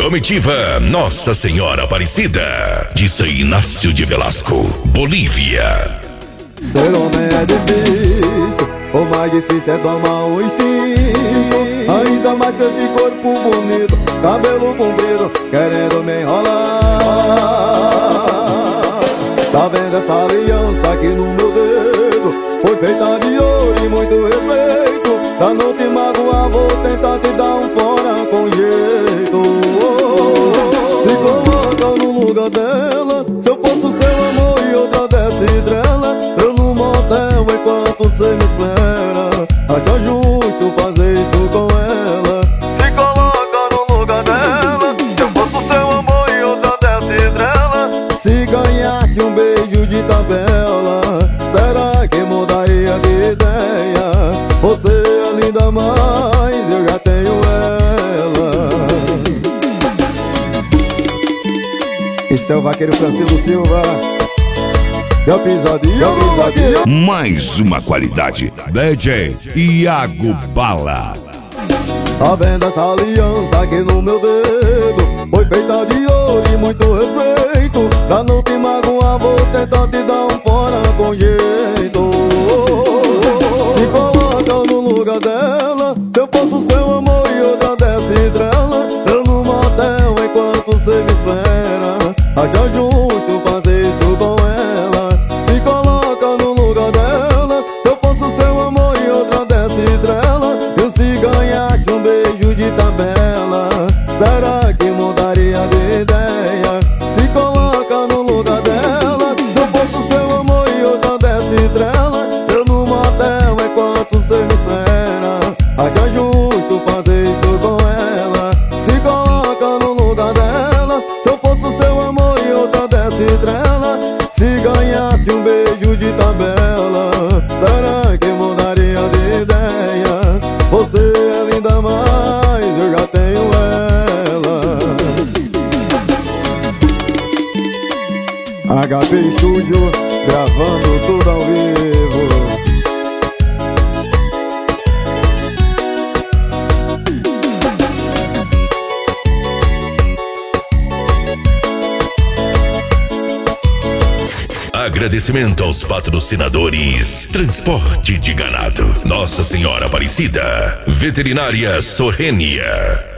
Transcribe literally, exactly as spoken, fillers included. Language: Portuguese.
Comitiva Nossa Senhora Aparecida, de São Inácio de Velasco, Bolívia. Ser homem é difícil, o mais difícil é domar o instinto. Ainda mais com esse corpo bonito, cabelo comprido, querendo me enrolar. Tá vendo essa aliança aqui no meu dedo? Foi feita de ouro e muito respeito. Pra não te magoar vou tentar te dar um fora com jeito. Se coloca no lugar dela, se eu fosse o seu amor e outra dessa estrela, eu no motel enquanto cê me espera. Acha justo fazer isso com ela? Se coloca no lugar dela, se eu fosse o seu amor e outra dessa estrela, se ganhasse um beijo de tabela, será que mudaria de ideia? Você é linda, mas eu já tenho ela. Esse é o vaqueiro Francisco Silva. E a pisadinha, pisadinha. Mais uma qualidade, D J Iago Bala. Tá vendo essa aliança aqui no meu dedo? Foi feita de ouro e muito respeito. Pra não te magoar vou tentar te dar um fora com jeito. Se coloca no lugar dela, se eu fosse o seu amor e outra dessa estrela, eu no motel enquanto cê me espera. Acha justo fazer isso com ela? Se coloca no lugar dela, se eu fosse o seu amor e outra dessa estrela, eu se ganhasse um beijo de tabela, será que mudaria de ideia? Se coloca no lugar dela, se eu fosse o seu amor e outra dessa estrela, eu no motel enquanto cê me espera. Acha justo fazer isso com ela? Se coloca no lugar dela, se eu fosse o seu amor e outra dessa estrela, se ganhasse um beijo de tabela, será que mudaria de ideia? Você é linda, mas eu já tenho ela. H P Studio, gravando tudo ao vivo. Agradecimento aos patrocinadores: Transporte de Ganado Nossa Senhora Aparecida, Veterinária Sorrênia,